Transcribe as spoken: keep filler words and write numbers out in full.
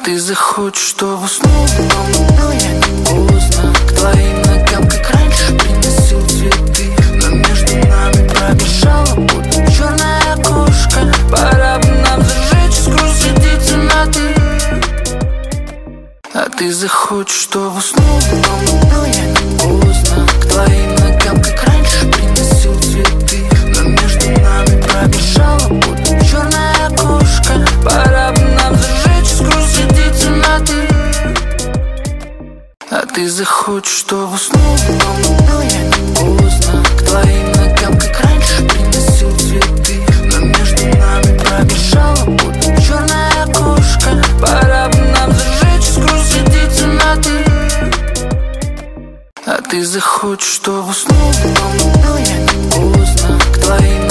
ты захочешь, чтобы снова но я не поздно. К твоим ногам, как раньше, приносил цветы, но между нами пробежала будто черная кошка. Пора бы нам зажечь искру, садиться на ты. А ты захочешь, чтобы снова но я не поздно. К твоим ногам, как раньше, приносил цветы, но между нами пробежала будто черная кошка. Пора бы нам зажечь искру, садиться на ты. А ты захочешь, чтобы снова но я не поздно. К твоим ногам, как раньше, приносил цветы, но между нами пробежала будто черная кошка. Пора бы нам зажечь искру, садиться на ты. А ты захочешь, чтобы снова но я не поздно. К твоим